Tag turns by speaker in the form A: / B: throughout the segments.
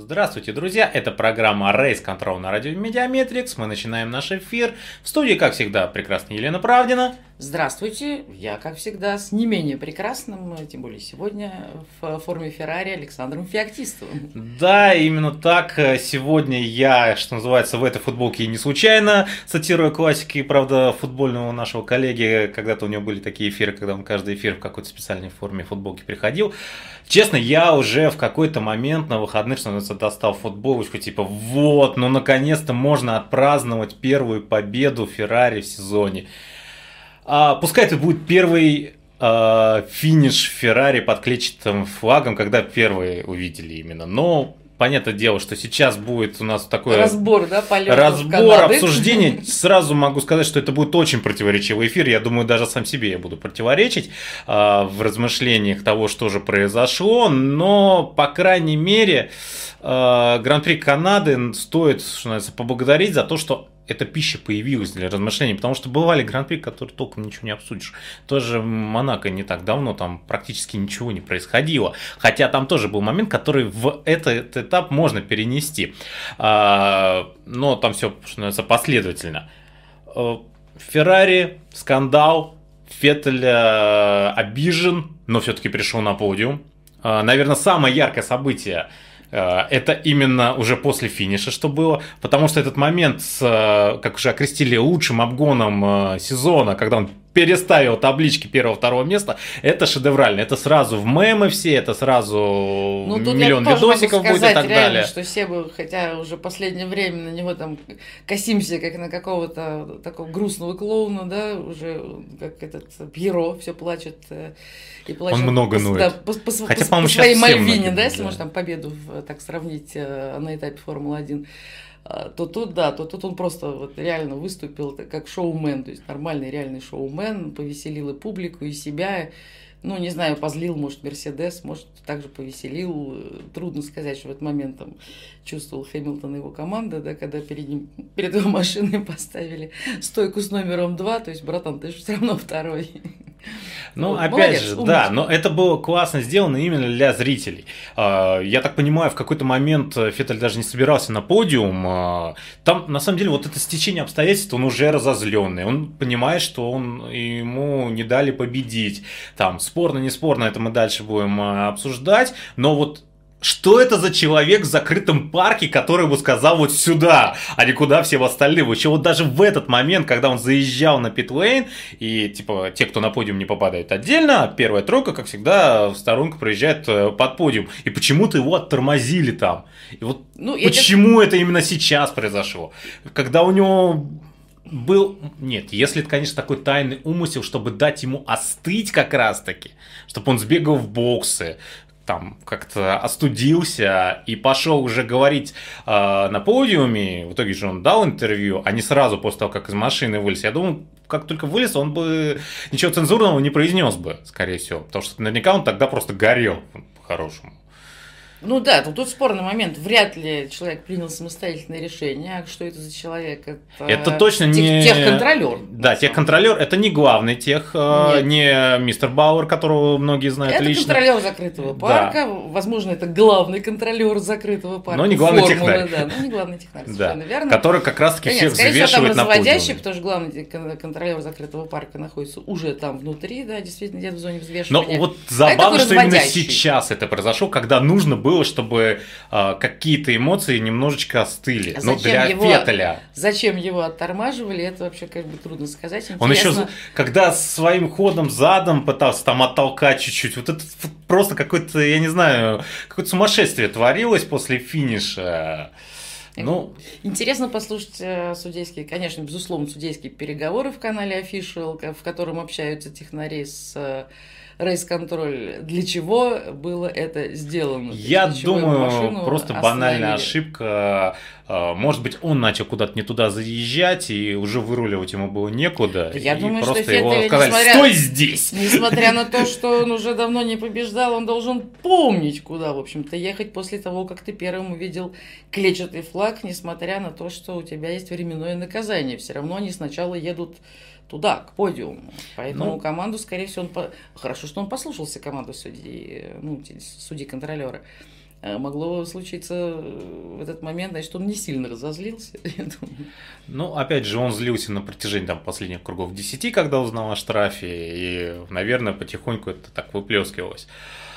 A: Здравствуйте, друзья! Это программа Race Control на радио Медиаметрикс. Мы начинаем наш эфир. В студии, как всегда, прекрасная Елена Правдина.
B: Здравствуйте! Я, как всегда, с не менее прекрасным, тем более сегодня, в форме Феррари Александром Феоктистовым.
A: Да, именно так. Сегодня я, что называется, в этой футболке не случайно цитирую классики, правда, футбольного нашего коллеги. Когда-то у него были такие эфиры, когда он каждый эфир в какой-то специальной форме футболки приходил. Честно, я уже в какой-то момент на выходных, что называется, достал футболочку, типа, вот, ну наконец-то можно отпраздновать первую победу Феррари в сезоне. Пускай это будет первый финиш Феррари под клетчатым флагом, когда первые увидели именно, но... Понятное дело, что сейчас будет у нас такой
B: разбор, да, полетов
A: разбор,
B: Канады.
A: обсуждение. Сразу могу сказать, что это будет очень противоречивый эфир. Я думаю, даже сам себе я буду противоречить в размышлениях того, что же произошло. Но, по крайней мере, Гран-при Канады стоит, что называется, поблагодарить за то, что эта пища появилась для размышлений, потому что бывали гран-при, которые толком ничего не обсудишь. Тоже Монако не так давно, там практически ничего не происходило. Хотя там тоже был момент, который в этот этап можно перенести. Но там все, что называется, последовательно. Феррари, скандал, Феттель обижен, но все-таки пришел на подиум. Наверное, самое яркое событие это именно уже после финиша, что было, потому что этот момент, как уже окрестили, лучшим обгоном сезона, когда он переставил таблички первого-второго места, это шедеврально. Это сразу в мемы все, это сразу миллион видосиков будет и так далее.
B: Что все бы, хотя уже последнее время на него там косимся, как на какого-то такого грустного клоуна, да, уже как этот Пьеро все плачет и плачет.
A: Он много ноет.
B: Да, по своей Мальвине, да, если можно там победу так сравнить на этапе Формулы-1. То тут он просто вот реально выступил как шоумен, то есть нормальный реальный шоумен, повеселил и публику, и себя. Ну, не знаю, позлил, может, Мерседес, может, также повеселил. Трудно сказать, что в этот момент там чувствовал Хэмилтон и его команда, да, когда перед его машиной поставили стойку с номером 2, то есть, братан, ты же все равно второй.
A: Ну, вот, опять молодец, же, умничка. Да, но это было классно сделано именно для зрителей. Я так понимаю, в какой-то момент Феттель даже не собирался на подиум. Там, на самом деле, вот это стечение обстоятельств, он уже разозленный. Он понимает, что ему не дали победить. Там, спорно, не спорно, это мы дальше будем обсуждать. Но вот что это за человек в закрытом парке, который бы сказал вот сюда, а не куда всем остальным? Еще вот даже в этот момент, когда он заезжал на питлейн, и типа те, кто на подиум не попадают отдельно, а первая тройка, как всегда, в сторонку проезжает под подиум. И почему-то его оттормозили там. И вот почему это именно сейчас произошло? Когда у него... Нет, если это, конечно, такой тайный умысел, чтобы дать ему остыть как раз-таки, чтобы он сбегал в боксы, там как-то остудился и пошел уже говорить на подиуме. В итоге же он дал интервью, а не сразу после того, как из машины вылез. Я думаю, как только вылез, он бы ничего цензурного не произнес бы, скорее всего. Потому что наверняка он тогда просто горел по-хорошему.
B: Ну да, тут спорный момент. Вряд ли человек принял самостоятельное решение. А что это за человек?
A: Это точно не...
B: Техконтролер.
A: Да, техконтролер. Это не главный не мистер Бауэр, которого многие знают
B: это
A: лично.
B: Это контролер закрытого парка. Да. Возможно, это главный контролер закрытого парка.
A: Но не главный технарь.
B: Да, но не главный технарь, совершенно верно.
A: Который как раз-таки всех взвешивает на подиуме.
B: Потому что главный контролер закрытого парка находится уже там внутри, да, действительно, где-то в зоне взвешивания.
A: Но вот забавно, что именно сейчас это произошло, когда нужно было, чтобы какие-то эмоции немножечко остыли. Ну, для Феттеля.
B: Зачем его оттормаживали, это вообще как бы трудно сказать. Интересно.
A: Он еще, когда своим ходом задом пытался там оттолкать чуть-чуть, вот это просто какое-то, я не знаю, какое-то сумасшествие творилось после финиша. Ну,
B: интересно послушать судейские, конечно, безусловно, судейские переговоры в канале Official, в котором общаются технари с Race Control. Для чего было это сделано?
A: Я думаю, просто банальная ошибка. Может быть, он начал куда-то не туда заезжать, и уже выруливать ему было некуда.
B: Я думаю,
A: просто
B: что
A: его
B: Феттель,
A: сказали, стой здесь!
B: Несмотря на то, что он уже давно не побеждал, он должен помнить, куда, в общем-то, ехать после того, как ты первым увидел клетчатый флаг, несмотря на то, что у тебя есть временное наказание. Все равно они сначала едут туда, к подиуму. Поэтому команду, скорее всего, хорошо, что он послушался команду судьи-контролера. могло случиться в этот момент, значит, он не сильно разозлился.
A: Ну, опять же, он злился на протяжении там, последних кругов 10, когда узнал о штрафе, и, наверное, потихоньку это так выплескивалось.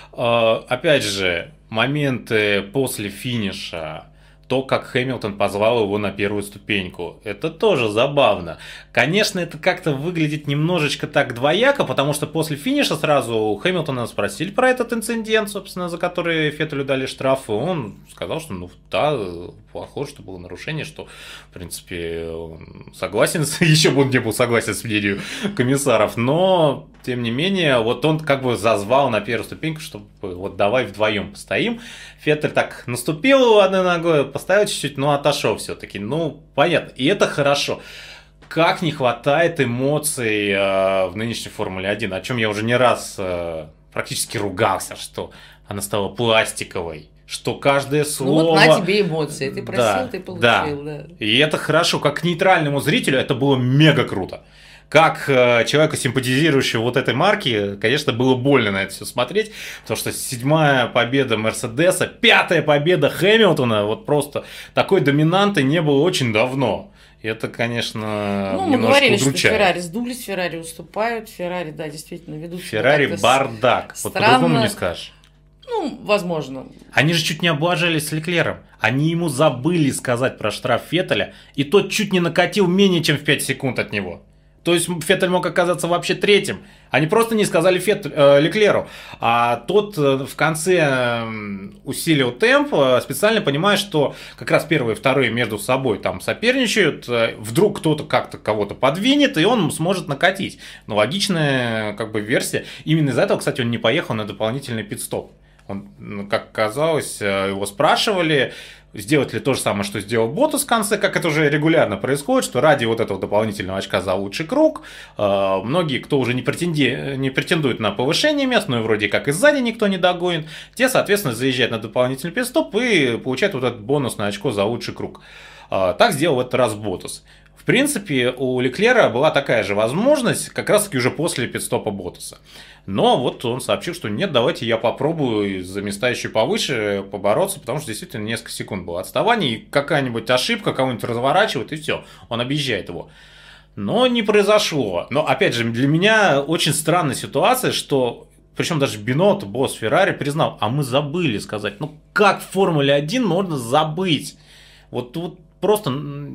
A: Опять же, моменты после финиша, то, как Хэмилтон позвал его на первую ступеньку. Это тоже забавно. Конечно, это как-то выглядит немножечко так двояко, потому что после финиша сразу у Хэмилтона спросили про этот инцидент, собственно, за который Феттелю дали штраф, и он сказал, что ну да, похоже, что было нарушение, что, в принципе, он согласен, еще бы он не был согласен с мнением комиссаров, но, тем не менее, вот он как бы зазвал на первую ступеньку, чтобы вот давай вдвоем постоим. Феттель так наступил одной ногой, поставил чуть-чуть, но отошел все-таки. Ну, понятно. И это хорошо. Как не хватает эмоций в нынешней Формуле 1, о чем я уже не раз практически ругался, что она стала пластиковой. Что каждое слово...
B: Ну вот на тебе эмоции, ты просил, да, ты получил.
A: Да. И это хорошо. Как нейтральному зрителю это было мега круто. Как человека, симпатизирующего вот этой марке, конечно, было больно на это все смотреть, потому что 7-я победа Мерседеса, 5-я победа Хэмилтона, вот просто такой доминанты не было очень давно. И это, конечно,
B: ну,
A: немножко
B: мы говорили,
A: удручает.
B: что Феррари сдулись, Феррари уступают, Феррари, да, действительно ведут.
A: Феррари бардак, вот по-другому не скажешь.
B: Ну, возможно.
A: Они же чуть не облажались с Леклером. Они ему забыли сказать про штраф Феттеля, и тот чуть не накатил менее чем в 5 секунд от него. То есть Феттель мог оказаться вообще третьим. Они просто не сказали Леклеру. А тот в конце усилил темп, специально понимая, что как раз первые и вторые между собой там соперничают. Вдруг кто-то как-то кого-то подвинет, и он сможет накатить. Но логичная как бы версия. Именно из-за этого, кстати, он не поехал на дополнительный пит-стоп. Он, как оказалось, его спрашивали, сделать ли то же самое, что сделал Боттас в конце, как это уже регулярно происходит, что ради вот этого дополнительного очка за лучший круг, многие, кто уже не претендует на повышение мест, но и вроде как и сзади никто не догонит, те, соответственно, заезжают на дополнительный пит-стоп и получают вот этот бонусное очко за лучший круг. Так сделал в этот раз Боттас. В принципе, у Леклера была такая же возможность, как раз таки уже после пит-стопа Боттаса. Но вот он сообщил, что нет, давайте я попробую за места еще повыше побороться, потому что действительно несколько секунд было отставание, и какая-нибудь ошибка кого-нибудь разворачивает, и все, он объезжает его. Но не произошло. Но, опять же, для меня очень странная ситуация, что, причем даже Бинотто, босс Феррари, признал, а мы забыли сказать, ну как в Формуле 1 можно забыть? Вот просто,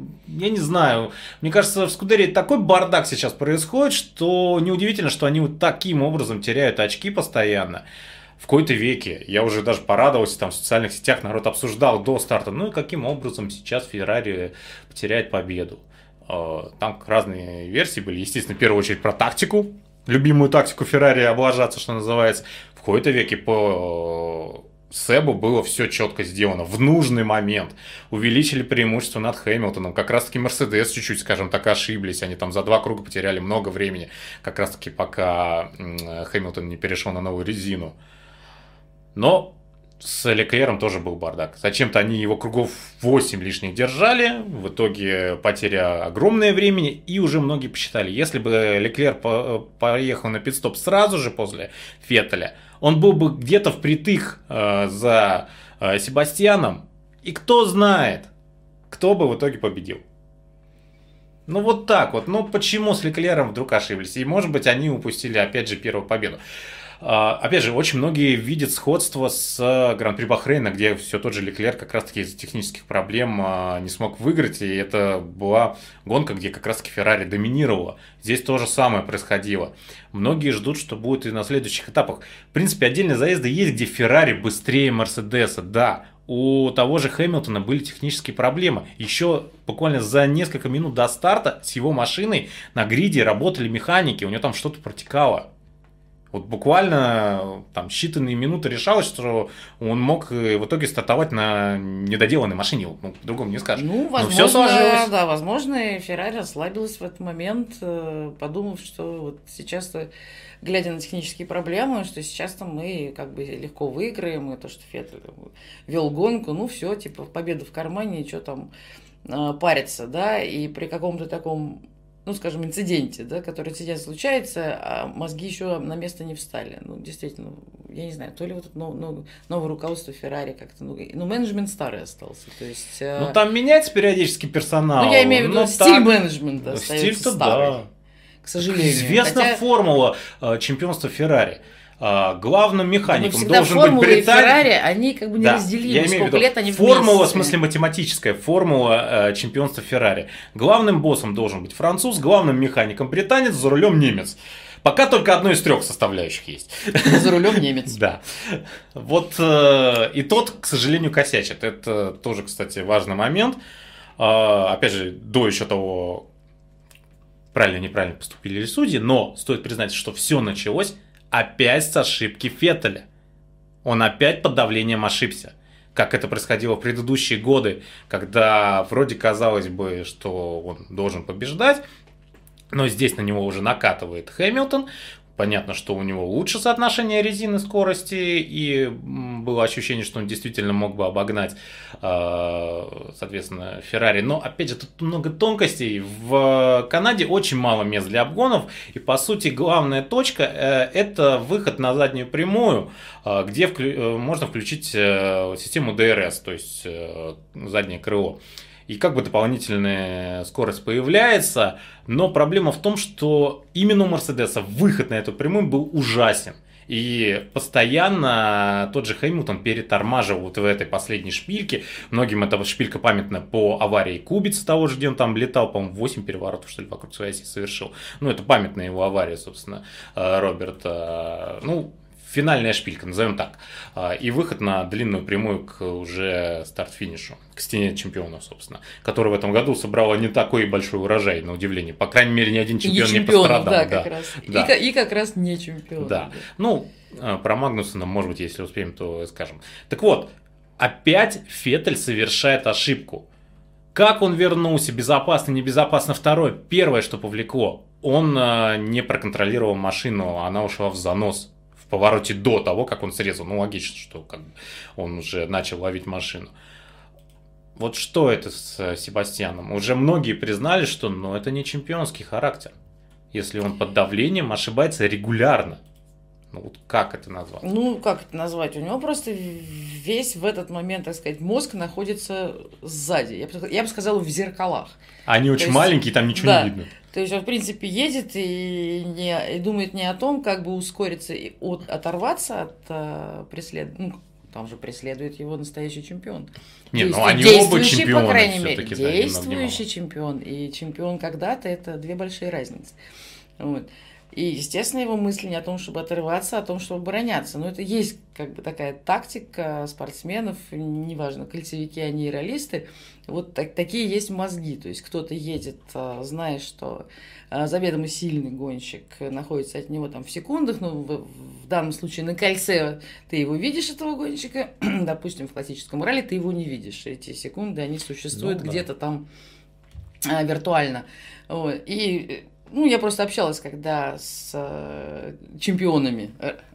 A: я не знаю, мне кажется, в Скудерии такой бардак сейчас происходит, что неудивительно, что они вот таким образом теряют очки постоянно. В какой-то веке, я уже даже порадовался, там в социальных сетях народ обсуждал до старта, ну и каким образом сейчас Феррари потеряет победу. Там разные версии были, естественно, в первую очередь про тактику, любимую тактику Феррари облажаться, что называется. В какой-то веке по Себу было все четко сделано в нужный момент. Увеличили преимущество над Хэмилтоном. Как раз таки Мерседес чуть-чуть, скажем так, ошиблись. Они там за 2 круга потеряли много времени. Как раз таки пока Хэмилтон не перешел на новую резину. Но с Леклером тоже был бардак. Зачем-то они его кругов 8 лишних держали. В итоге потеря огромное времени. И уже многие посчитали, если бы Леклер поехал на пит-стоп сразу же после Феттеля, он был бы где-то впритык за Себастьяном. И кто знает, кто бы в итоге победил. Ну вот так вот. Ну почему с Леклером вдруг ошиблись? И может быть они упустили опять же первую победу. Опять же, очень многие видят сходство с Гран-при Бахрейна, где все тот же Леклер как раз-таки из-за технических проблем не смог выиграть, и это была гонка, где как раз-таки Феррари доминировала. Здесь то же самое происходило. Многие ждут, что будет и на следующих этапах. В принципе, отдельные заезды есть, где Феррари быстрее Мерседеса, да. У того же Хэмилтона были технические проблемы. Еще буквально за несколько минут до старта с его машиной на гриде работали механики, у него там что-то протекало. Вот буквально там считанные минуты решалось, что он мог в итоге стартовать на недоделанной машине. Ну, по-другому не скажешь.
B: Ну, возможно, да, возможно, Феррари расслабилась в этот момент, подумав, что вот сейчас, глядя на технические проблемы, что сейчас-то мы как бы легко выиграем, и то, что Феттель вел гонку, ну все, типа победа в кармане, что там париться, да, и при каком-то таком ну, скажем, инциденте, да, который инцидент случается, а мозги еще на место не встали. Ну, действительно, я не знаю, то ли вот новое руководство Феррари как-то, ну, менеджмент старый остался, то есть...
A: Ну, там меняется периодически персонал.
B: Ну, я имею в виду, стиль менеджмента остается старый,
A: да.
B: к сожалению.
A: Известна формула чемпионства Феррари. Главным механиком должен быть
B: британец. Феррари, они как бы неразделимы, сколько лет они вместе.
A: Формула, в смысле математическая формула чемпионства Феррари. Главным боссом должен быть француз, главным механиком британец, за рулем немец. Пока только одно из 3 составляющих есть.
B: За рулем немец.
A: Да. Вот и тот, к сожалению, косячит. Это тоже, кстати, важный момент. Опять же, до еще того, правильно-неправильно поступили ли судьи, но стоит признать, что все началось опять с ошибки Феттеля. Он опять под давлением ошибся. Как это происходило в предыдущие годы, когда вроде казалось бы, что он должен побеждать, но здесь на него уже накатывает Хэмилтон. Понятно, что у него лучше соотношение резины скорости, и было ощущение, что он действительно мог бы обогнать, соответственно, Феррари. Но, опять же, тут много тонкостей. В Канаде очень мало мест для обгонов, и, по сути, главная точка – это выход на заднюю прямую, где можно включить систему DRS, то есть заднее крыло. И как бы дополнительная скорость появляется, но проблема в том, что именно у Мерседеса выход на эту прямую был ужасен. И постоянно тот же Хэмилтон перетормаживал вот в этой последней шпильке. Многим эта шпилька памятна по аварии Кубица того же, где он там летал, по-моему, 8 переворотов, что ли, вокруг своей оси совершил. Ну, это памятная его авария, собственно, Роберта. Ну, финальная шпилька, назовем так. И выход на длинную прямую к уже старт-финишу, к стене чемпионов, собственно, которая в этом году собрала не такой большой урожай, на удивление. По крайней мере, ни один чемпион не пострадал.
B: Да, как раз. Да. И как раз не чемпион.
A: Да. Ну, про Магнусона, может быть, если успеем, то скажем. Так вот, опять Феттель совершает ошибку. Как он вернулся, безопасно, небезопасно, второе. Первое, что повлекло, он не проконтролировал машину, она ушла в занос. В повороте до того, как он срезал. Ну, логично, что как бы он уже начал ловить машину. Вот что это с Себастьяном? Уже многие признали, что это не чемпионский характер. Если он под давлением ошибается регулярно. Ну, вот как это назвать?
B: Ну, как это назвать? У него просто весь в этот момент, так сказать, мозг находится сзади. Я бы сказала, в зеркалах.
A: Они очень маленькие, там ничего не видно.
B: То есть он, в принципе, едет и думает не о том, как бы ускориться и оторваться от преследования. Ну, там же преследует его настоящий чемпион.
A: Нет, ну они оба чемпионы.
B: По крайней мере, действующий чемпион и чемпион когда-то – это 2 большие разницы. Вот. И, естественно, его мысли не о том, чтобы отрываться, а о том, чтобы обороняться. Но это есть как бы такая тактика спортсменов, неважно, кольцевики они и раллисты, вот такие есть мозги. То есть кто-то едет, зная, что заведомо сильный гонщик находится от него там в секундах, ну, в данном случае на кольце ты его видишь, этого гонщика, допустим, в классическом ралли ты его не видишь. Эти секунды, они существуют где-то там виртуально. Вот. И я просто общалась когда с чемпионами,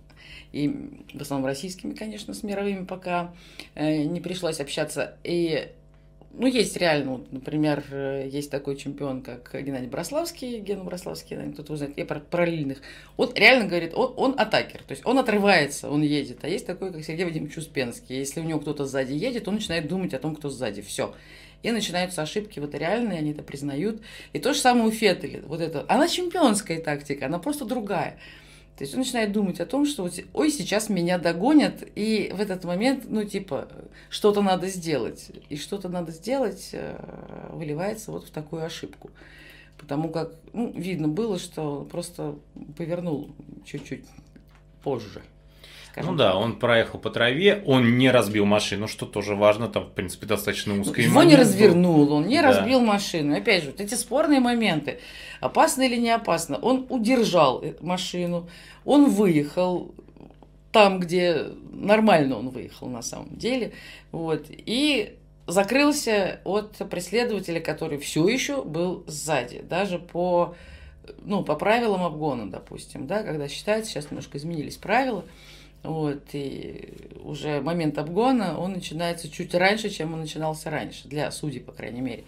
B: и в основном российскими, конечно, с мировыми пока не пришлось общаться. И, есть реально, например, есть такой чемпион, как Геннадий Брославский, Гена Брославский, кто-то узнает, я про параллельных. Он реально говорит, он атакер, то есть он отрывается, он едет. А есть такой, как Сергей Вадимович Успенский, если у него кто-то сзади едет, он начинает думать о том, кто сзади, все. И начинаются ошибки вот реальные, они это признают. И то же самое у Феттеля. Вот это. Она чемпионская тактика, она просто другая. То есть он начинает думать о том, что ой, сейчас меня догонят, и в этот момент, что-то надо сделать. И что-то надо сделать выливается вот в такую ошибку. Потому как, видно было, что просто повернул чуть-чуть позже.
A: Ну да, он проехал по траве, он не разбил машину, что тоже важно, там, в принципе, достаточно узкий
B: момент. Его не развернул, он не разбил машину. Опять же, вот эти спорные моменты, опасно или не опасно, он удержал машину, он выехал там, где нормально он выехал на самом деле, вот, и закрылся от преследователя, который все еще был сзади, даже по правилам обгона, допустим, да, когда считается, сейчас немножко изменились правила. Вот, и уже момент обгона, он начинается чуть раньше, чем он начинался раньше, для судей, по крайней мере.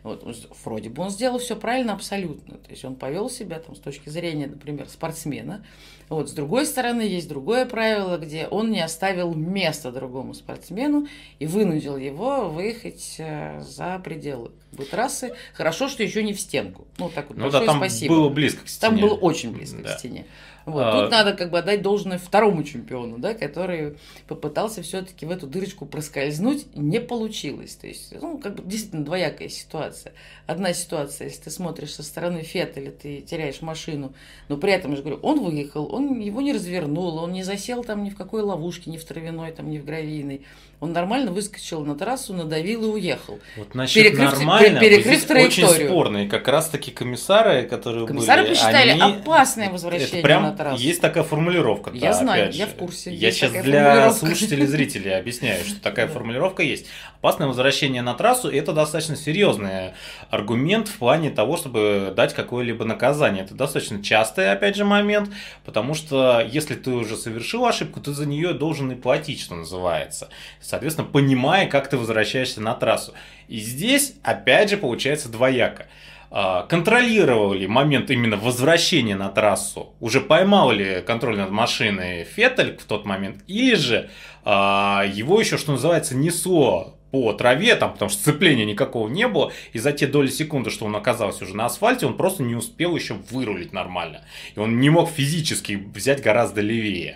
B: Вот, вроде бы он сделал все правильно абсолютно. То есть он повел себя там, с точки зрения, например, спортсмена. Вот, с другой стороны, есть другое правило, где он не оставил места другому спортсмену и вынудил его выехать за пределы трассы. Хорошо, что еще не в стенку. Ну, так вот, большое
A: там
B: спасибо.
A: Было близко к стене.
B: Там было очень близко к стене. Вот. Тут надо как бы отдать должное второму чемпиону, да, который попытался все-таки в эту дырочку проскользнуть, не получилось. То есть, ну, как бы действительно двоякая ситуация. Одна ситуация, если ты смотришь со стороны Феттеля, ты теряешь машину, но при этом, я же говорю, он выехал, он его не развернул, он не засел там ни в какой ловушке, ни в травяной, там, ни в гравийной. Он нормально выскочил на трассу, надавил и уехал.
A: Вот насчет нормально,
B: перекрыв траекторию.
A: Очень спорные. Как раз таки комиссары, которые
B: были, посчитали опасное возвращение
A: прям
B: на трассу.
A: Есть такая формулировка.
B: Я знаю, я в курсе.
A: Я сейчас для слушателей и зрителей объясняю, что такая формулировка есть. Опасное возвращение на трассу – это достаточно серьезный аргумент в плане того, чтобы дать какое-либо наказание. Это достаточно частый, опять же, момент, потому что если ты уже совершил ошибку, ты за нее должен и платить, что называется. Соответственно, понимая, как ты возвращаешься на трассу. И здесь, опять же, получается двояко. Контролировал ли момент именно возвращения на трассу? Уже поймал ли контроль над машиной Феттель в тот момент? Или же его еще, что называется, несло по траве, там, потому что сцепления никакого не было, и за те доли секунды, что он оказался уже на асфальте, он просто не успел еще вырулить нормально. И он не мог физически взять гораздо левее.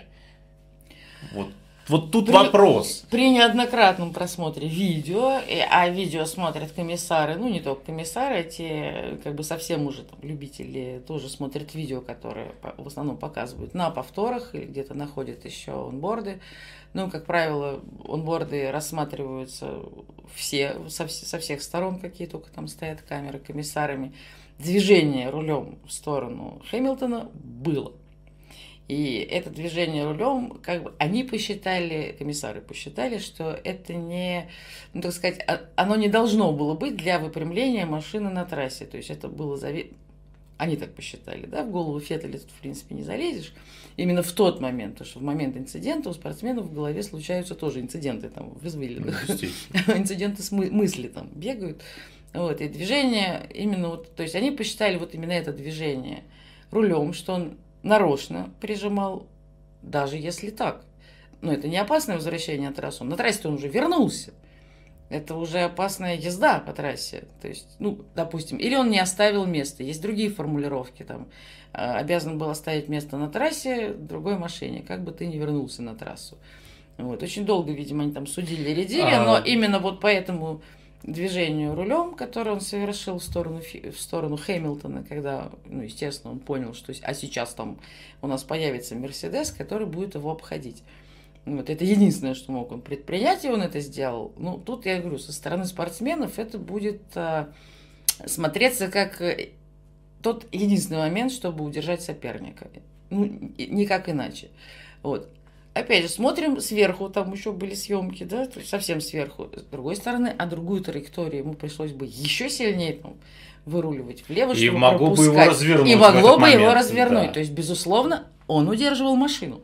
A: Вот тут вопрос.
B: При неоднократном просмотре видео, а видео смотрят комиссары, ну не только комиссары, а те как бы совсем уже там, любители тоже смотрят видео, которые в основном показывают на повторах или где-то находят еще онборды. Ну, как правило, онборды рассматриваются со всех сторон, какие только там стоят камеры комиссарами. Движение рулем в сторону Хэмилтона было. И это движение рулем, как бы они посчитали, комиссары посчитали, что это не, ну, так сказать, оно не должно было быть для выпрямления машины на трассе. То есть это было они так посчитали, да, в голову Феттеля тут, в принципе, не залезешь. Именно в тот момент, потому что в момент инцидента у спортсменов в голове случаются тоже инциденты, там, в извилинах, инциденты с мысли там бегают. Вот, и движение именно вот, то есть они посчитали вот именно это движение рулем, что он нарочно прижимал, даже если так. Но это не опасное возвращение на трассу. На трассе-то он уже вернулся. Это уже опасная езда по трассе. То есть, ну, допустим, или он не оставил места. Есть другие формулировки. Там, обязан был оставить место на трассе другой машине, как бы ты ни вернулся на трассу. Вот. Очень долго, видимо, они там судили, рядили, но именно вот по этому движению рулем, которое он совершил в сторону Хэмилтона, когда, ну, естественно, он понял, что сейчас там у нас появится Мерседес, который будет его обходить. Вот, это единственное, что мог он предпринять, и он это сделал. Ну, тут, я говорю, со стороны спортсменов это будет смотреться как тот единственный момент, чтобы удержать соперника. Ну, никак иначе. Вот. Опять же, смотрим сверху, там еще были съемки, да, то есть совсем сверху. С другой стороны, другую траекторию ему пришлось бы еще сильнее там, выруливать влево,
A: и
B: чтобы
A: могло
B: пропускать.
A: Бы его развернуть
B: и могло бы
A: момент,
B: его развернуть.
A: Да.
B: То есть, безусловно, он удерживал машину.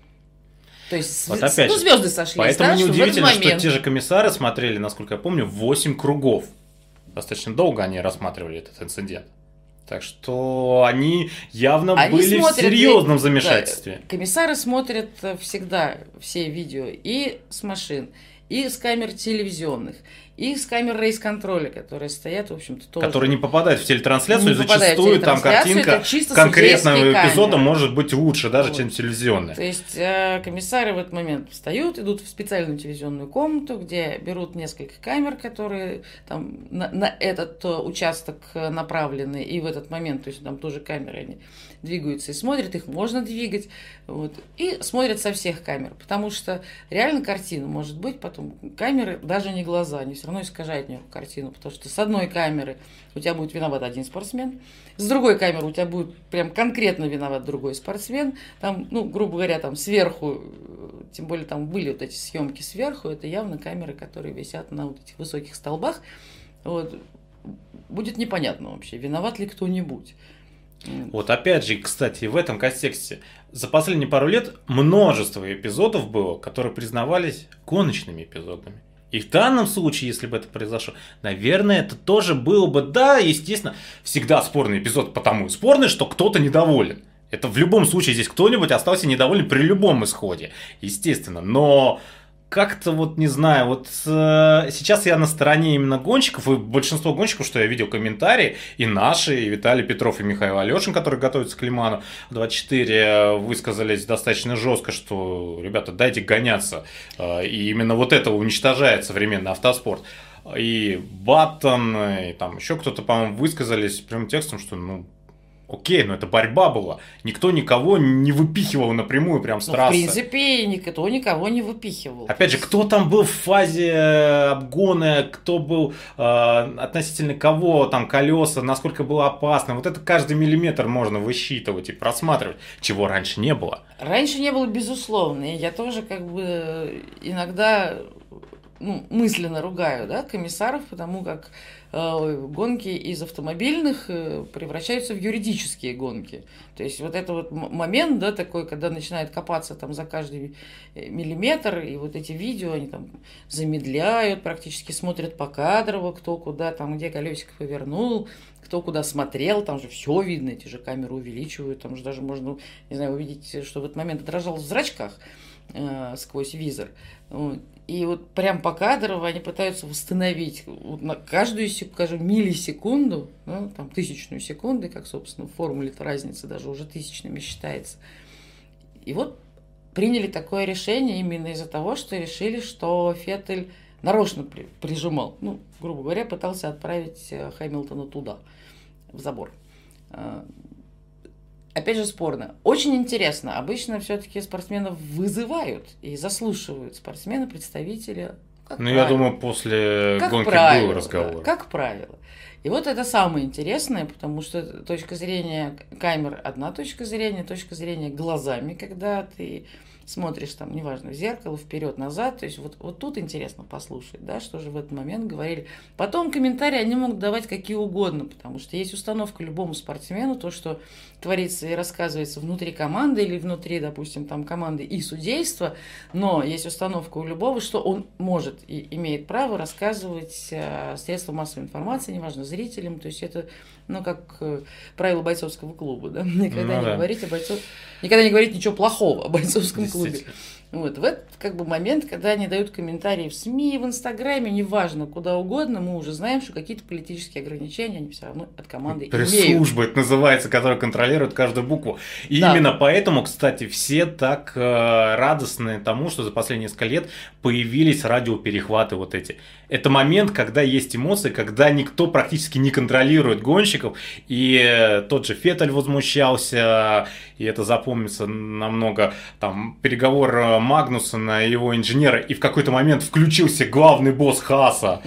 B: То есть,
A: вот опять
B: звезды сошлись.
A: Поэтому
B: да,
A: неудивительно,
B: что,
A: что те же комиссары смотрели, насколько я помню, 8 кругов. Достаточно долго они рассматривали этот инцидент. Так что они явно были в серьезном замешательстве.
B: Да, комиссары смотрят всегда все видео и с машин, и с камер телевизионных, и с камер рейс-контроля, которые стоят, в общем-то, тоже.
A: Которые не попадают в телетрансляцию, и зачастую там картинка конкретного эпизода может быть лучше даже, чем телевизионная.
B: То есть комиссары в этот момент встают, идут в специальную телевизионную комнату, где берут несколько камер, которые там на этот участок направлены, и в этот момент, то есть там тоже камеры, они двигаются и смотрят, их можно двигать, вот, и смотрят со всех камер, потому что реально картина может быть, потом камеры, даже не глаза, они все равно искажают немного картину, потому что с одной камеры у тебя будет виноват один спортсмен, с другой камеры у тебя будет прям конкретно виноват другой спортсмен, там, ну, грубо говоря, там сверху, тем более там были вот эти съемки сверху, это явно камеры, которые висят на вот этих высоких столбах, вот, будет непонятно вообще, виноват ли кто-нибудь.
A: Вот опять же, кстати, в этом контексте за последние пару лет множество эпизодов было, которые признавались гоночными эпизодами. И в данном случае, если бы это произошло, наверное, это тоже было бы, да, естественно, всегда спорный эпизод, потому и спорный, что кто-то недоволен. Это в любом случае здесь кто-нибудь остался недоволен при любом исходе, естественно. Но как-то вот не знаю, вот сейчас я на стороне именно гонщиков, и большинство гонщиков, что я видел комментарии, и наши, и Виталий Петров, и Михаил Алешин, которые готовятся к Лиману 24, высказались достаточно жестко, что, ребята, дайте гоняться. И именно вот это уничтожает современный автоспорт. И Баттон, и там еще кто-то, по-моему, высказались прямым текстом, что, ну, окей, но это борьба была. Никто никого не выпихивал напрямую прям с трассы.
B: В принципе, никто никого не выпихивал.
A: Опять же, кто там был в фазе обгона, кто был относительно кого, там колеса, насколько было опасно. Вот это каждый миллиметр можно высчитывать и просматривать, чего раньше не было.
B: Раньше не было, безусловно. И я тоже как бы иногда мысленно ругаю, да, комиссаров, потому как гонки из автомобильных превращаются в юридические гонки. То есть вот это вот момент, да, такой, когда начинают копаться там за каждый миллиметр, и вот эти видео, они там замедляют, практически смотрят покадрово, кто куда, там, где колесико повернул, кто куда смотрел, там же все видно, эти же камеры увеличивают, там же даже можно, не знаю, увидеть, что в этот момент отражал в зрачках сквозь визор. И вот прям покадрово они пытаются восстановить вот на каждую, скажем, миллисекунду, ну, там, тысячную секунды, как, собственно, в формуле-то разница даже уже тысячными считается. И вот приняли такое решение именно из-за того, что решили, что Феттель нарочно прижимал, ну, грубо говоря, пытался отправить Хэмилтона туда, в забор. Опять же, спорно. Очень интересно. Обычно все-таки спортсменов вызывают и заслушивают спортсмены, представители.
A: Я думаю, после гонки был разговор.
B: Да, как правило. И вот это самое интересное, потому что точка зрения камер одна точка зрения глазами, когда ты смотришь там, неважно, в зеркало, вперед-назад, то есть вот тут интересно послушать, да, что же в этот момент говорили. Потом комментарии они могут давать какие угодно, потому что есть установка любому спортсмену, то, что творится и рассказывается внутри команды или внутри, допустим, там команды и судейства, но есть установка у любого, что он может и имеет право рассказывать средствам массовой информации, неважно, зрителям, то есть это, ну, как правило бойцовского клуба, да, никогда не говорить ничего плохого о бойцовском клубе. Вот, в этот как бы момент, когда они дают комментарии в СМИ, в Инстаграме, неважно, куда угодно, мы уже знаем, что какие-то политические ограничения они все равно от команды имеют.
A: Пресс-служба это называется, которая контролирует каждую букву. И да. Именно поэтому, кстати, все так радостны тому, что за последние несколько лет появились радиоперехваты вот эти. Это момент, когда есть эмоции, когда никто практически не контролирует гонщиков, и тот же Феттель возмущался, и это запомнится намного, там, переговор Магнусона и его инженера, и в какой-то момент включился главный босс Хааса,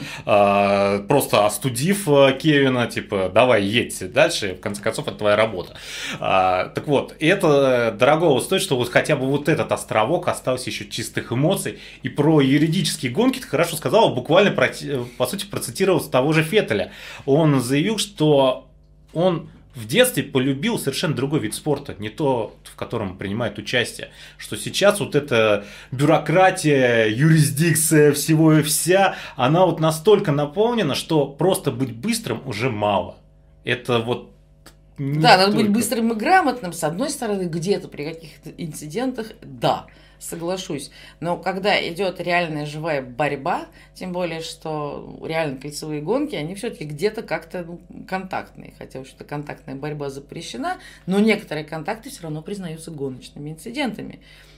A: просто остудив Кевина, типа, давай, едь дальше, в конце концов, это твоя работа. Так вот, это дорогого стоит, что вот хотя бы вот этот островок остался еще чистых эмоций, и про юридические гонки ты хорошо сказал, буквально, по сути, процитировал того же Феттеля. Он заявил, что он в детстве полюбил совершенно другой вид спорта, не то, в котором принимает участие. Что сейчас вот эта бюрократия, юрисдикция всего и вся, она вот настолько наполнена, что просто быть быстрым уже мало. Это вот...
B: Да, надо быть быстрым и грамотным, с одной стороны, где-то при каких-то инцидентах, да, соглашусь. Но когда идет реальная живая борьба, тем более, что реально кольцевые гонки, они все-таки где-то как-то контактные. Хотя вообще-то контактная борьба запрещена, но некоторые контакты все равно признаются гоночными инцидентами.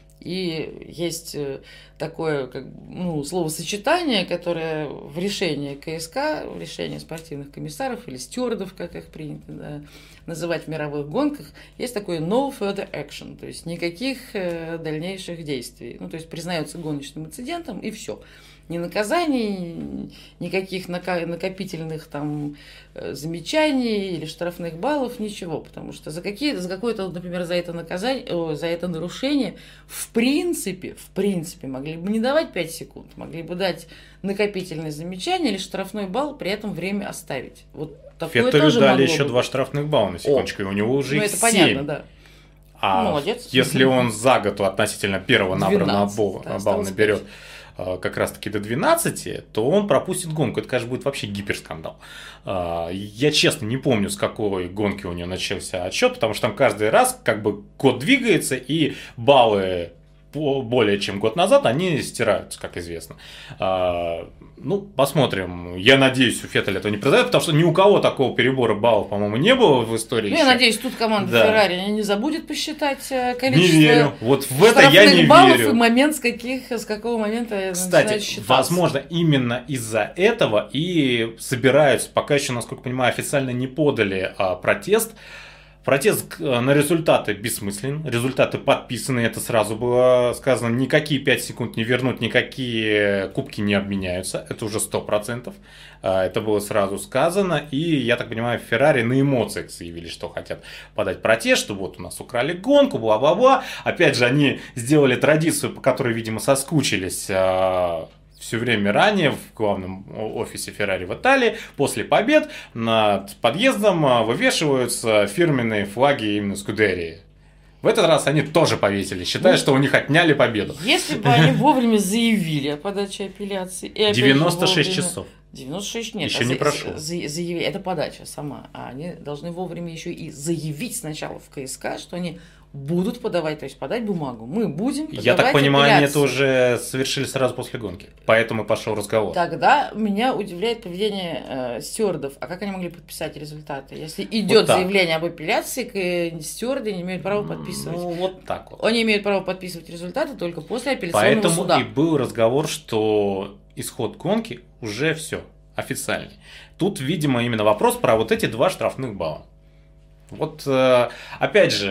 B: И есть такое словосочетание, которое в решении КСК, в решении спортивных комиссаров или стюардов, как их принято называть в мировых гонках, есть такое no further action, то есть никаких дальнейших действий. Ну, то есть признается гоночным инцидентом и все. Ни наказаний, никаких накопительных там замечаний или штрафных баллов, ничего. Потому что за какое-то, например, за это нарушение в принципе могли бы не давать 5 секунд, могли бы дать накопительное замечание или штрафной балл, при этом время оставить. Вот такое
A: Феттелю
B: тоже
A: дали еще 2 штрафных балла, на секундочку, и у него уже их 7. Ну, это понятно, да. А молодец. Если он за год относительно первого набранного балла наберет как раз-таки до 12, то он пропустит гонку. Это, конечно, будет вообще гиперскандал. Я честно не помню, с какой гонки у него начался отсчет, потому что там каждый раз как бы год двигается, и баллы более чем год назад, они стираются, как известно. Ну, посмотрим. Я надеюсь, у Феттеля этого не произойдет, потому что ни у кого такого перебора баллов, по-моему, не было в истории.
B: Ну, я надеюсь, тут команда Феррари не забудет посчитать количество
A: не верю. Вот в это я не
B: баллов
A: верю.
B: И момент, с какого момента
A: Кстати, возможно, именно из-за этого и собираются, пока еще, насколько понимаю, официально не подали протест. Протест на результаты бессмыслен, результаты подписаны, это сразу было сказано, никакие 5 секунд не вернут, никакие кубки не обменяются, это уже 100%, это было сразу сказано, и, я так понимаю, Феррари на эмоциях заявили, что хотят подать протест, что вот у нас украли гонку, бла-бла-бла, опять же, они сделали традицию, по которой, видимо, соскучились все время ранее в главном офисе Феррари в Италии, после побед над подъездом вывешиваются фирменные флаги именно Скудерии. В этот раз они тоже повесили, считая, что у них отняли победу.
B: Если бы они вовремя заявили о подаче апелляции...
A: 96 часов.
B: 96 нет.
A: Еще не прошло.
B: Это подача сама. А они должны вовремя еще и заявить сначала в КСК, что они будут подавать, то есть подать бумагу. Мы будем подавать
A: Я так понимаю,
B: апелляцию.
A: они это уже совершили сразу после гонки. Поэтому пошел разговор.
B: Тогда меня удивляет поведение стюардов. А как они могли подписать результаты? Если идет
A: вот
B: заявление об апелляции, стюарды не имеют права подписывать.
A: Ну, вот так вот.
B: Они имеют право подписывать результаты только после апелляционного суда.
A: Поэтому и был разговор, что исход гонки уже все официальный. Тут, видимо, именно вопрос про вот эти 2 штрафных балла. Вот, опять же,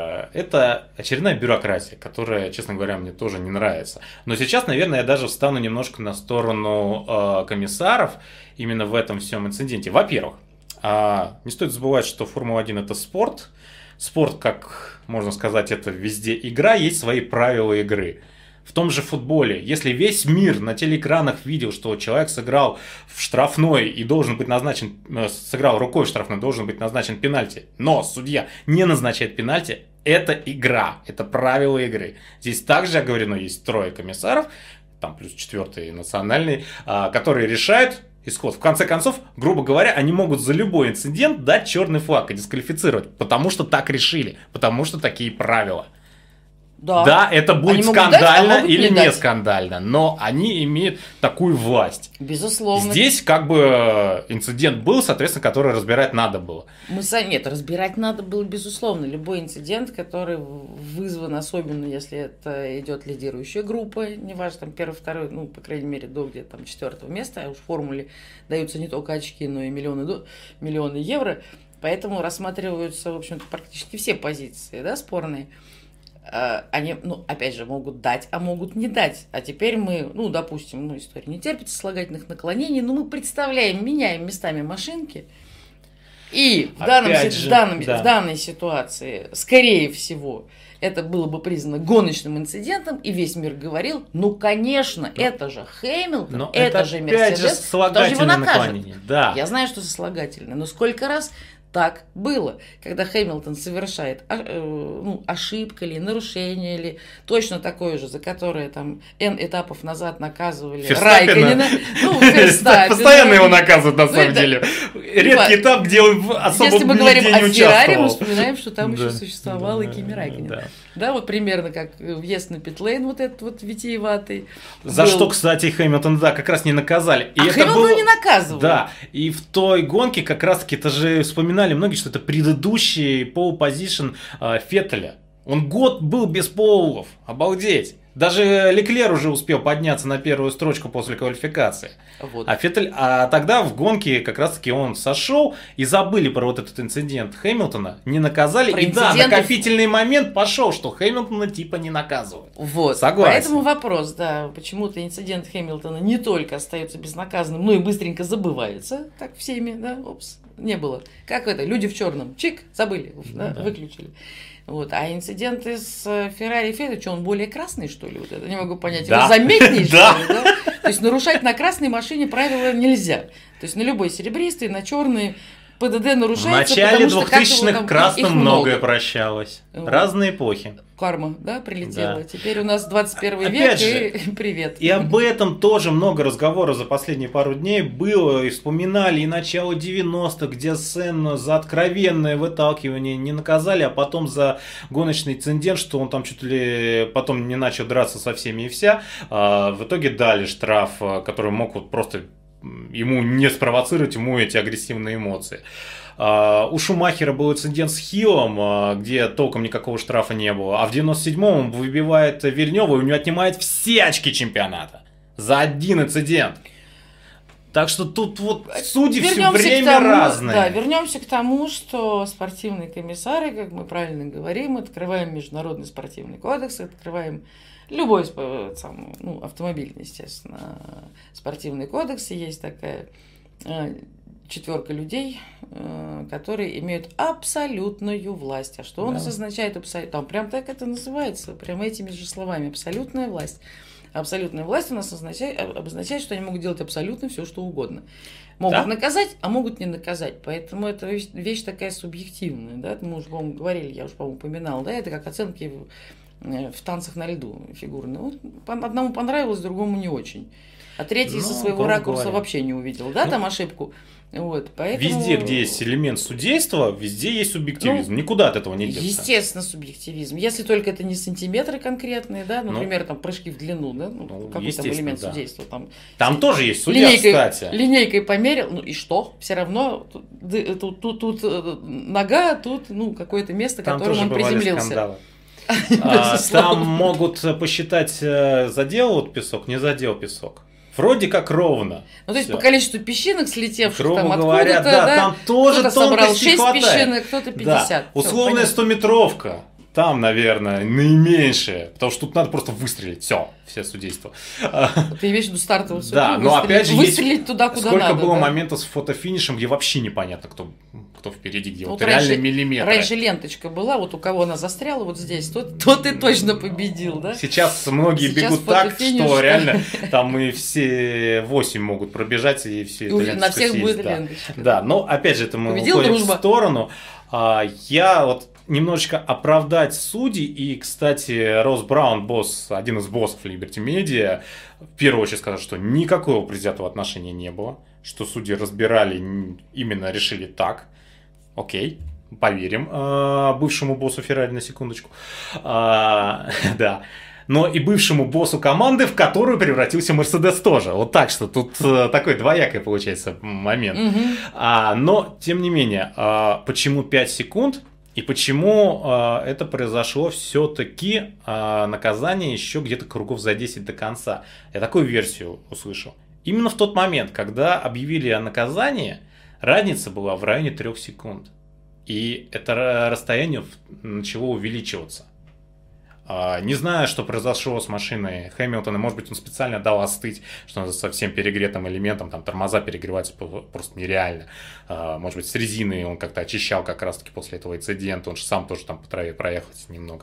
A: это очередная бюрократия, которая, честно говоря, мне тоже не нравится. Но сейчас, наверное, я даже встану немножко на сторону комиссаров именно в этом всем инциденте. Во-первых, не стоит забывать, что Формула-1 это спорт. Спорт, как можно сказать, это везде игра, есть свои правила игры. В том же футболе, если весь мир на телеэкранах видел, что человек сыграл в штрафной и должен быть назначен, сыграл рукой в штрафной, должен быть назначен пенальти, но судья не назначает пенальти, это игра, это правила игры. Здесь также оговорено, есть 3 комиссаров, там плюс 4 национальный, которые решают исход. В конце концов, грубо говоря, они могут за любой инцидент дать черный флаг и дисквалифицировать, потому что так решили, потому что такие правила. Да, это будет скандально или не скандально, но они имеют такую власть.
B: Безусловно.
A: Здесь как бы инцидент был, соответственно, который разбирать надо было.
B: Нет, разбирать надо было, безусловно. Любой инцидент, который вызван, особенно если это идет лидирующая группа, неважно, там 1, 2, ну, по крайней мере, до где-то там 4 места, а уж в формуле даются не только очки, но и миллионы евро, поэтому рассматриваются, в общем-то, практически все позиции, да, спорные. Они, ну, опять же, могут дать, а могут не дать. А теперь мы, ну, допустим, ну, история не терпит сослагательных наклонений, но мы представляем, меняем местами машинки, и в данной ситуации, скорее всего, это было бы признано гоночным инцидентом, и весь мир говорил, ну, конечно, это же Хэмилтон, это же Мерседес, кто же его накажет?
A: Да.
B: Я знаю, что сослагательное, но сколько раз так было, когда Хэмилтон совершает ошибку или нарушение, или точно такое же, за которое там N этапов назад наказывали Райконена.
A: Постоянно его наказывают, на самом деле. Редкий этап, где он особо
B: Если мы говорим
A: не
B: о Феррари, мы
A: участвовал.
B: вспоминаем, что там еще существовал и Кими Райконен. Да, вот примерно как въезд на питлейн вот этот вот витиеватый.
A: За что, кстати, Хэмилтон, да, как раз не наказали.
B: И Хэмилтона не наказывали.
A: Да, и в той гонке как раз-таки, это же вспоминали многие, что это предыдущий пол-позишн Феттеля. Он год был без полов, обалдеть. Даже Леклер уже успел подняться на первую строчку после квалификации. Вот. А тогда в гонке как раз-таки он сошел, и забыли про вот этот инцидент Хэмилтона, не наказали. И да, накопительный момент пошел, что Хэмилтона типа не наказывают.
B: Вот.
A: Согласен.
B: Поэтому вопрос, да, почему-то инцидент Хэмилтона не только остается безнаказанным, но и быстренько забывается, так всеми, да, не было. Как это, люди в черном, чик, забыли, выключили. Вот. А инциденты с Феррари и Феттелем, что он более красный, что ли? Вот это не могу понять.
A: Да.
B: Его заметнее, что ли? Да? То есть нарушать на красной машине правила нельзя. То есть на любой серебристой, на черной ПДД нарушается,
A: в начале
B: потому что
A: 2000-х красным многое прощалось. Разные эпохи.
B: Карма, да, прилетела. Да. Теперь у нас 21 век,
A: опять же,
B: и привет.
A: И об этом тоже много разговоров за последние пару дней было. И вспоминали и начало 90-х, где Сенну за откровенное выталкивание не наказали, а потом за гоночный инцидент, что он там чуть ли потом не начал драться со всеми и вся. В итоге дали штраф, который мог вот просто ему не спровоцировать ему эти агрессивные эмоции. У Шумахера был инцидент с Хиллом, где толком никакого штрафа не было. А в 97-м он выбивает Вильнёва, и у него отнимает все очки чемпионата. За один инцидент. Так что тут вот судьи все время разные.
B: Да, вернемся к тому, что спортивные комиссары, как мы правильно говорим, открываем Международный спортивный кодекс, открываем любой автомобильный, естественно, спортивный кодекс. И есть такая 4 людей, которые имеют абсолютную власть. А что у нас означает абсолютно? Там прям так это называется, прям этими же словами. Абсолютная власть. Абсолютная власть у нас обозначает, что они могут делать абсолютно все, что угодно. Могут наказать, а могут не наказать. Поэтому это вещь такая субъективная. Да? Мы уже, по-моему, говорили, я уже, по-моему, упоминала. Да? Это как оценки в танцах на льду фигурные. Вот, одному понравилось, другому не очень. А третий со своего ракурса вообще не увидел, да, там ошибку. Вот, поэтому...
A: Везде, где есть элемент судейства, везде есть субъективизм. Никуда от этого не деться.
B: Естественно, субъективизм. Если только это не сантиметры конкретные, да, например, там прыжки в длину, да, какой там элемент судейства.
A: Там тоже есть судья, кстати.
B: Линейкой померил, и что? Все равно тут нога, тут какое-то место, которым он приземлился.
A: Там могут посчитать, задел песок, не задел песок. Вроде как ровно.
B: То есть по количеству песчинок, слетевших
A: грубо
B: там
A: говоря,
B: откуда-то,
A: там тоже
B: кто-то собрал 6
A: хватает.
B: Песчинок, кто-то 50.
A: Да. Условная 100-метровка. Там, наверное, наименьшее. Потому что тут надо просто выстрелить. Все судейства.
B: Ты имеешь в виду стартовую судью?
A: Да, но опять же
B: выстрелить туда, куда
A: сколько
B: надо.
A: Было моментов с фотофинишем, где вообще непонятно, кто впереди, где вот реально миллиметры.
B: Раньше ленточка была, вот у кого она застряла вот здесь, тот и точно победил, да?
A: Сейчас многие бегут так, что реально там и все 8 могут пробежать, и все это ленточка
B: на всех
A: съесть,
B: будет ленточка.
A: Да, но опять же, это мы
B: победил
A: уходим
B: дружба.
A: В сторону. Я вот немножечко оправдать судей, и, кстати, Росс Браун, один из боссов Liberty Media, в первую очередь сказал, что никакого предвзятого отношения не было, что судьи разбирали, именно решили так. Окей, поверим бывшему боссу Феррари на секундочку. Да. Но и бывшему боссу команды, в которую превратился Мерседес тоже. Вот так что тут такой двоякий получается момент. Но, тем не менее, почему 5 секунд? И почему это произошло все-таки наказание еще где-то кругов за 10 до конца? Я такую версию услышал. Именно в тот момент, когда объявили о наказании, разница была в районе 3 секунд. И это расстояние начало увеличиваться. Не знаю, что произошло с машиной Хэмилтона. Может быть, он специально дал остыть, что он совсем перегретым элементом. Там тормоза перегреваются просто нереально. Может быть, с резиной он как-то очищал как раз-таки после этого инцидента. Он же сам тоже там по траве проехался немного.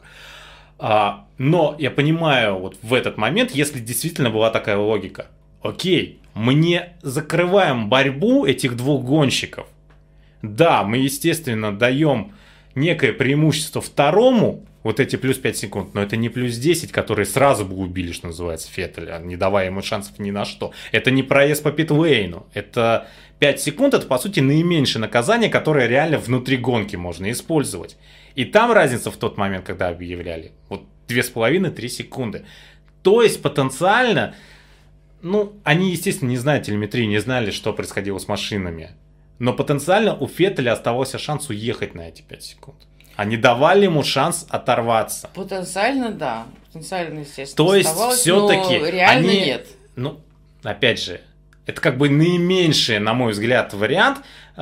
A: Но я понимаю, вот в этот момент, если действительно была такая логика. Окей, мы не закрываем борьбу этих двух гонщиков. Да, мы, естественно, даем некое преимущество второму, вот эти плюс 5 секунд, но это не плюс 10, которые сразу бы убили, что называется, Феттеля, не давая ему шансов ни на что. Это не проезд по питлейну, это 5 секунд, это, по сути, наименьшее наказание, которое реально внутри гонки можно использовать. И там разница в тот момент, когда объявляли, вот 2,5-3 секунды. То есть, потенциально, они, естественно, не знают телеметрии, не знали, что происходило с машинами. Но потенциально у Феттеля оставался шанс уехать на эти 5 секунд. Они давали ему шанс оторваться.
B: Потенциально, да. Потенциально, естественно,
A: то есть, все-таки
B: реально нет.
A: Опять же, это как бы наименьший, на мой взгляд, вариант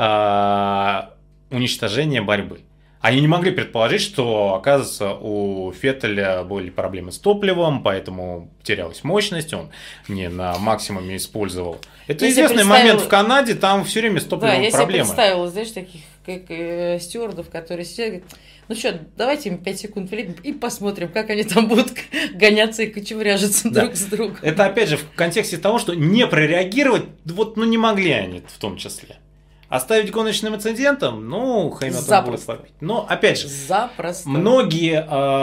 A: уничтожения борьбы. Они не могли предположить, что, оказывается, у Феттеля были проблемы с топливом, поэтому терялась мощность, он не на максимуме использовал. Это известный момент в Канаде, там все время с топливом проблемы.
B: Да, я себе представила, знаешь, таких как стюардов, которые сидят, говорят, давайте им 5 секунд влепим и посмотрим, как они там будут гоняться и кочевряжиться друг с другом.
A: Это, опять же, в контексте того, что не прореагировать, не могли они в том числе. Оставить гоночным инцидентом, ну, Хэмилтон будет попить. Но, опять же, многие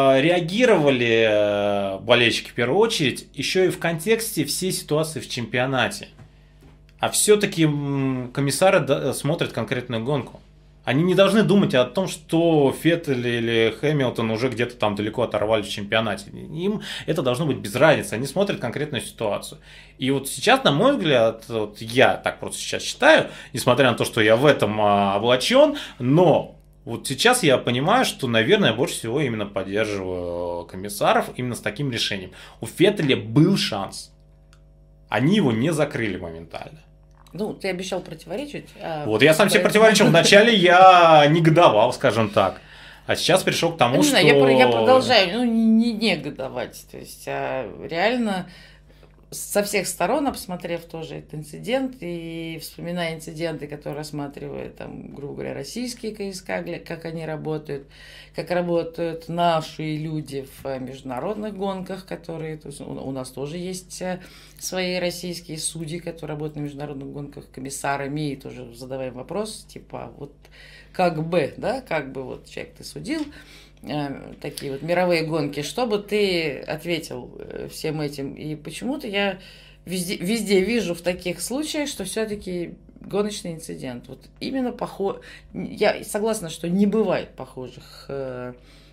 A: реагировали, болельщики в первую очередь, еще и в контексте всей ситуации в чемпионате. А все-таки комиссары смотрят конкретную гонку. Они не должны думать о том, что Феттель или Хэмилтон уже где-то там далеко оторвали в чемпионате. Им это должно быть без разницы. Они смотрят конкретную ситуацию. И вот сейчас, на мой взгляд, вот я так просто сейчас считаю, несмотря на то, что я в этом облачен, но вот сейчас я понимаю, что, наверное, больше всего именно поддерживаю комиссаров именно с таким решением. У Феттеля был шанс. Они его не закрыли моментально.
B: Ну, ты обещал противоречить.
A: Вот я сам себе противоречил. Вначале я негодовал, скажем так. А сейчас пришел к тому, что...
B: Я продолжаю не негодовать. То есть, реально, со всех сторон, обсмотрев тоже этот инцидент и вспоминая инциденты, которые рассматривают, там, грубо говоря, российские КСК, как они работают, как работают наши люди в международных гонках, которые... То есть, у нас тоже есть свои российские судьи, которые работают на международных гонках, комиссарами, и тоже задаваем вопрос, типа, вот как бы, да, как бы вот человек ты судил, такие вот мировые гонки, что бы ты ответил всем этим? И почему-то я везде вижу в таких случаях, что все-таки гоночный инцидент. Вот именно я согласна, что не бывает похожих. Это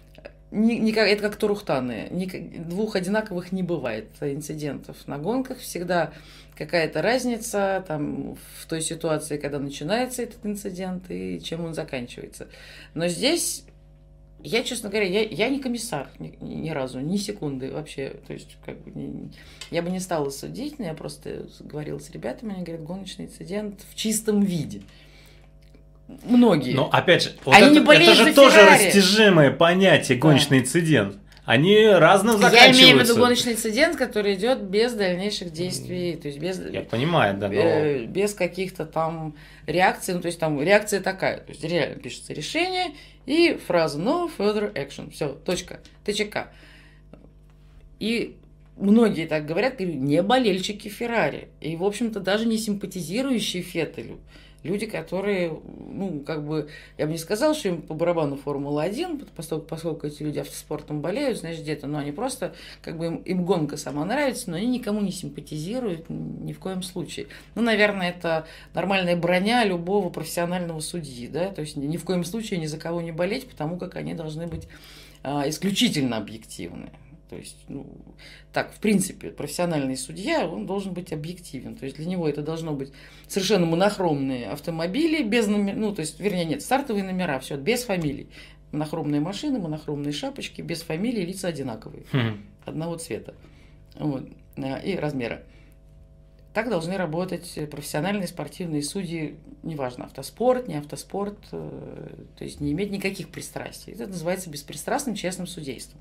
B: как Турухтаны. Двух одинаковых не бывает инцидентов на гонках. Всегда какая-то разница там, в той ситуации, когда начинается этот инцидент и чем он заканчивается. Но здесь... Я, честно говоря, я не комиссар ни разу, ни секунды вообще. То есть, как бы, я бы не стала судить, но я просто говорила с ребятами, они говорят, гоночный инцидент в чистом виде. Многие.
A: Но, опять же, вот это же тоже растяжимое понятие, гоночный инцидент. Они разно заканчиваются.
B: Я имею в виду гоночный инцидент, который идет без дальнейших действий, то есть без...
A: Я понимаю, да.
B: Без каких-то там реакций, ну, то есть там реакция такая, то есть реально пишется решение и фраза no further action, все, точка, ТЧК. И многие так говорят, не болельщики Феррари, и, в общем-то, даже не симпатизирующие Феттелю. Люди, которые, ну, как бы, я бы не сказала, что им по барабану Формула-1, поскольку эти люди автоспортом болеют, значит, где-то, но они просто, как бы, им гонка сама нравится, но они никому не симпатизируют ни в коем случае. Ну, наверное, это нормальная броня любого профессионального судьи, да, то есть ни в коем случае ни за кого не болеть, потому как они должны быть исключительно объективны. То есть, ну, так, в принципе, профессиональный судья, он должен быть объективен. То есть для него это должно быть совершенно монохромные автомобили, без номер, ну, то есть, вернее, нет, стартовые номера, все, без фамилий. Монохромные машины, монохромные шапочки, без фамилий, лица одинаковые, одного цвета, вот, и размера. Так должны работать профессиональные спортивные судьи, неважно, автоспорт, не автоспорт, то есть не иметь никаких пристрастий. Это называется беспристрастным честным судейством.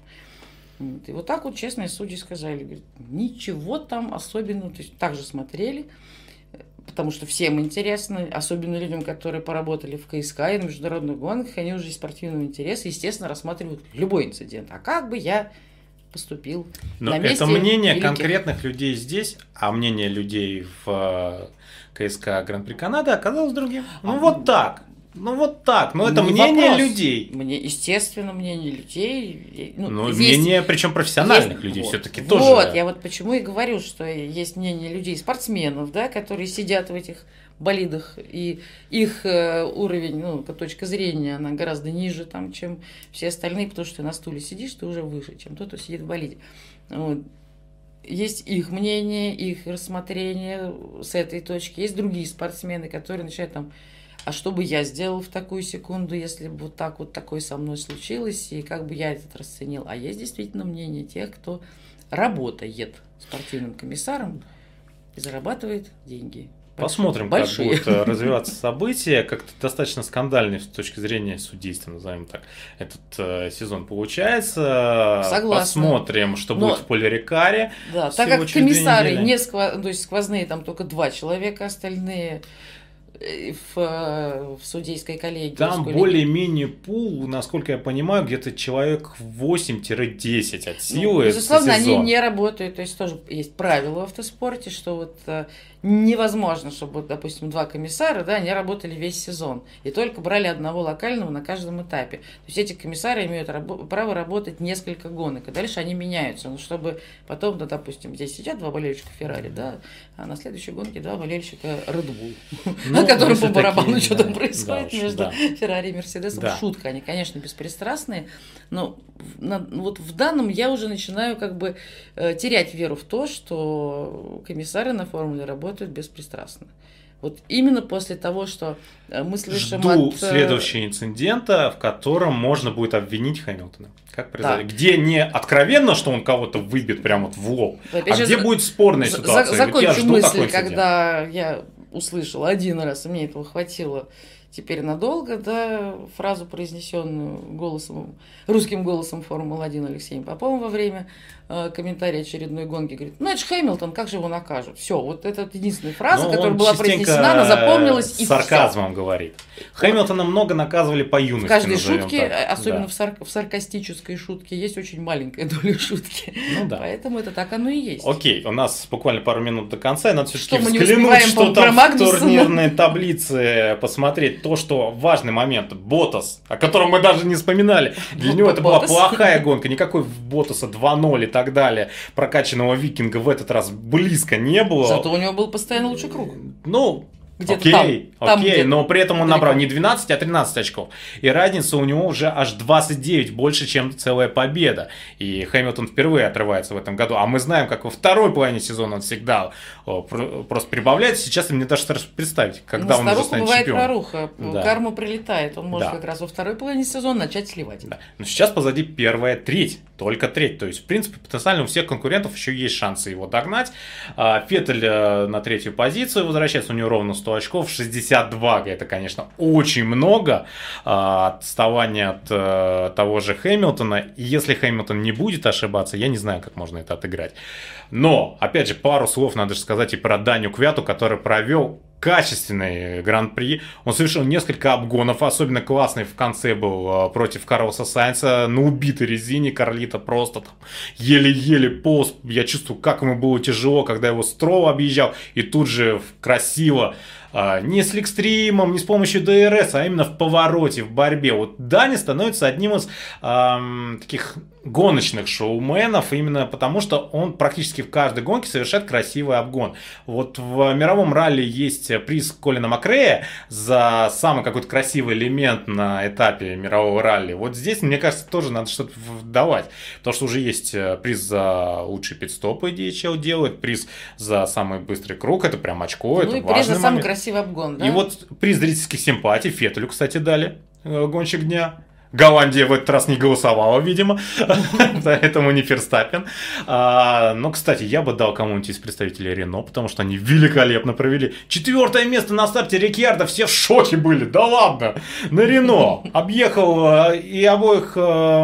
B: И вот так вот честные судьи сказали, говорят, ничего там особенного, то есть так же смотрели, потому что всем интересно, особенно людям, которые поработали в КСК и на международных гонках, они уже из спортивного интереса, естественно, рассматривают любой инцидент. А как бы я поступил на месте
A: это мнение
B: великих...
A: конкретных людей здесь, а мнение людей в КСК Гран-при Канады оказалось другим. Вот так. Ну вот так, но это мнение вопрос. Людей.
B: Естественно, мнение людей.
A: Ну, мнение, причем профессиональных людей
B: вот,
A: все-таки тоже.
B: Вот, я вот почему и говорю, что есть мнение людей, спортсменов, да, которые сидят в этих болидах, и их уровень, ну, точка зрения, она гораздо ниже, там, чем все остальные, потому что ты на стуле сидишь, ты уже выше, чем тот, кто сидит в болиде. Вот. Есть их мнение, их рассмотрение с этой точки. Есть другие спортсмены, которые начинают там... А что бы я сделал в такую секунду, если бы вот так вот такое со мной случилось, и как бы я этот расценил? А есть действительно мнение тех, кто работает спортивным комиссаром и зарабатывает деньги.
A: Посмотрим, большие. Как будут развиваться события. Как-то достаточно скандальный с точки зрения судейства, назовем так, этот сезон получается.
B: Согласна.
A: Посмотрим, что будет в Поле-Рикаре.
B: Да, так как комиссары не то есть сквозные, там только 2 человека, остальные... в судейской коллегии.
A: Там более-менее пул, насколько я понимаю, где-то человек 8-10 от силы.
B: Безусловно, они не работают. То есть тоже есть правило в автоспорте, что вот невозможно, чтобы, допустим, 2 комиссара, да, они работали весь сезон и только брали одного локального на каждом этапе. То есть эти комиссары имеют право работать несколько гонок, и дальше они меняются. Но чтобы потом, да, допустим, здесь сидят 2 болельщика Феррари, да, а на следующей гонке 2 болельщика Red Bull, о котором по барабану что там происходит между Феррари и Мерседесом. Шутка, они, конечно, беспристрастные, но вот в данном я уже начинаю как бы терять веру в то, что комиссары на формуле работают беспристрастно. Вот именно после того, что мы слышим
A: от... следующего инцидента, в котором можно будет обвинить Хэмилтона. Как произойдет? Да. Где не откровенно, что он кого-то выбьет прямо вот в лоб, где будет спорная ситуация.
B: Закончу мысль, когда я услышала один раз, и мне этого хватило теперь надолго, да, фразу, произнесенную русским голосом Формулы-1 Алексеем Поповым во время комментария очередной гонки, говорит, это же Хэмилтон, как же его накажут? Все, вот это единственная фраза, которая была произнесена, она запомнилась, и
A: сарказмом все. Говорит. Хэмилтона много наказывали по юности.
B: В каждой шутке, особенно в саркастической шутке, есть очень маленькая доля шутки.
A: Да.
B: Поэтому это так оно и есть.
A: Окей, у нас буквально пару минут до конца, и надо все-таки взглянуть, что там в турнирной таблице, посмотреть то, что важный момент. Ботас, о котором мы даже не вспоминали. Для него это была плохая гонка, никакой Ботаса 2-0 и так далее. Прокачанного викинга в этот раз близко не было.
B: Зато у него был постоянно лучший круг.
A: Где-то окей, но при этом он набрал не 12, а 13 очков. И разница у него уже аж 29, больше, чем целая победа. И Хэмилтон впервые отрывается в этом году. А мы знаем, как во второй половине сезона он всегда просто прибавляет. Сейчас мне даже страшно представить, когда он уже станет чемпионом.
B: Проруха, карма прилетает. Он может как раз во второй половине сезона начать сливать.
A: Да. Но сейчас позади первая треть, только треть. То есть, в принципе, потенциально у всех конкурентов еще есть шансы его догнать. Феттель на третью позицию возвращается, у него ровно 100 очков, 62, это, конечно, очень много отставания от того же Хэмилтона. И если Хэмилтон не будет ошибаться, я не знаю, как можно это отыграть. Но, опять же, пару слов надо же сказать и про Даню Квяту, который провел качественный гран-при. Он совершил несколько обгонов, особенно классный в конце был против Карлоса Сайнса на убитой резине. Карлито просто там еле-еле полз. Я чувствую, как ему было тяжело, когда его Стролл объезжал, и тут же красиво, не с ликстримом, не с помощью ДРС, а именно в повороте, в борьбе. Вот Дани становится одним из таких гоночных шоуменов, именно потому что он практически в каждой гонке совершает красивый обгон. Вот в мировом ралли есть приз Колина Макрея за самый какой-то красивый элемент на этапе мирового ралли. Вот здесь, мне кажется, тоже надо что-то давать, потому что уже есть приз за лучший пит-стоп, по идее, чел делает, приз за самый быстрый круг, это прям очко, это
B: и
A: важный
B: приз за самый
A: момент.
B: Красивый обгон, да?
A: И вот приз зрительских симпатий Феттелю, кстати, дали, гонщик дня. Голландия в этот раз не голосовала, видимо, поэтому не Ферстаппен. Но, кстати, я бы дал кому-нибудь из представителей Рено, потому что они великолепно провели. 4-е место на старте Рикьярдо, все в шоке были, да ладно, на Рено. Объехал и обоих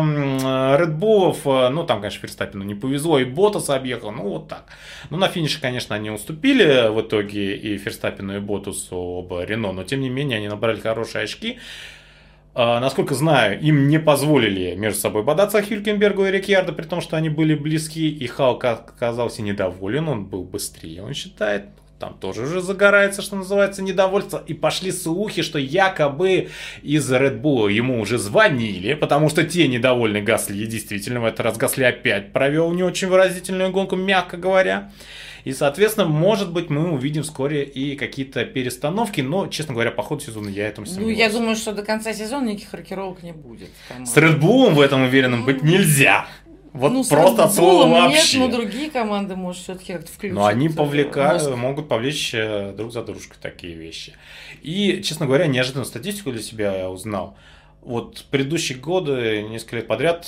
A: Редбулов, ну там, конечно, Ферстаппену не повезло, и Ботаса объехал, ну вот так. Ну на финише, конечно, они уступили в итоге и Ферстаппену, и Ботасу оба Рено, но тем не менее они набрали хорошие очки. Насколько знаю, им не позволили между собой бодаться Хюлькенбергу и Рикьярдо, при том, что они были близки, и Халк оказался недоволен, он был быстрее, он считает. Там тоже уже загорается, что называется, недовольство. И пошли слухи, что якобы из Red Bull ему уже звонили, потому что те недовольны Гасли. Действительно, в этот раз Гасли опять провел не очень выразительную гонку, мягко говоря. И, соответственно, может быть, мы увидим вскоре и какие-то перестановки, но, честно говоря, по ходу сезона я этому сомневаюсь.
B: Ну, я думаю, что до конца сезона никаких рокировок не будет.
A: С Red Bull в этом уверенным быть нельзя. Вот просто от слова вообще.
B: Нет, но другие команды, может, все-таки как-то включат.
A: Но они могут повлечь друг за дружкой такие вещи. И, честно говоря, неожиданную статистику для себя я узнал. Вот предыдущие годы, несколько лет подряд,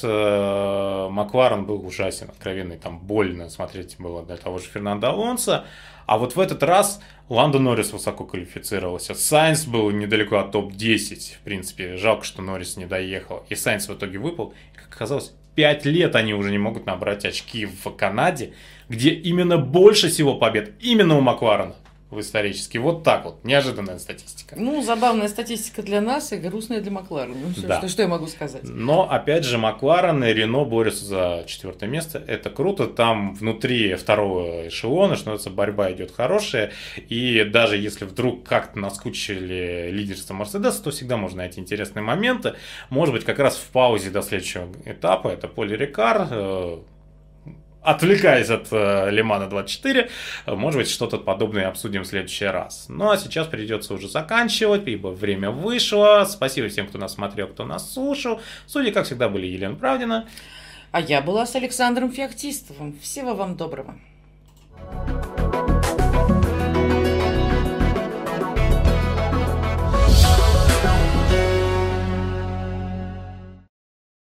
A: Макларен был ужасен, откровенный, там больно смотреть было для того же Фернандо Алонсо. А вот в этот раз Ландо Норрис высоко квалифицировался. Сайнс был недалеко от топ-10, в принципе. Жалко, что Норрис не доехал. И Сайнс в итоге выпал. И, как оказалось, 5 лет они уже не могут набрать очки в Канаде, где именно больше всего побед именно у Макларена. исторически. Вот так вот, неожиданная статистика.
B: Ну, забавная статистика для нас и грустная для Макларена. Ну, да. Что я могу сказать?
A: Но, опять же, Макларен и Рено борются за 4-е место. Это круто. Там внутри второго эшелона, что называется, борьба идет хорошая. И даже если вдруг как-то наскучили лидерство Мерседеса, то всегда можно найти интересные моменты. Может быть, как раз в паузе до следующего этапа, это Поль Рикар, отвлекаясь от Лимана 24, может быть, что-то подобное обсудим в следующий раз. Ну, а сейчас придется уже заканчивать, ибо время вышло. Спасибо всем, кто нас смотрел, кто нас слушал. Судьи, как всегда, были Елена Правдина.
B: А я была с Александром Феоктистовым. Всего вам доброго.